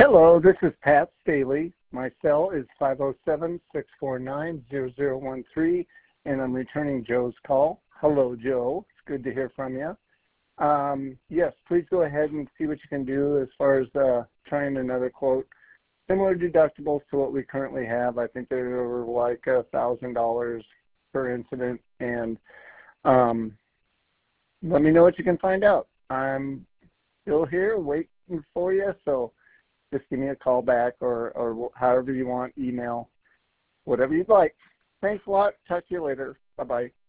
Hello, this is Pat Staley. My cell is 507-649-0013, and I'm returning Joe's call. Hello, Joe. It's good to hear from you. Yes, please go ahead and see what you can do as far as trying another quote. Similar deductibles to what we currently have. I think they're like $1,000 per incident, and let me know what you can find out. I'm still here waiting for you, so just give me a call back or however you want, email, whatever you'd like. Thanks a lot. Talk to you later. Bye-bye.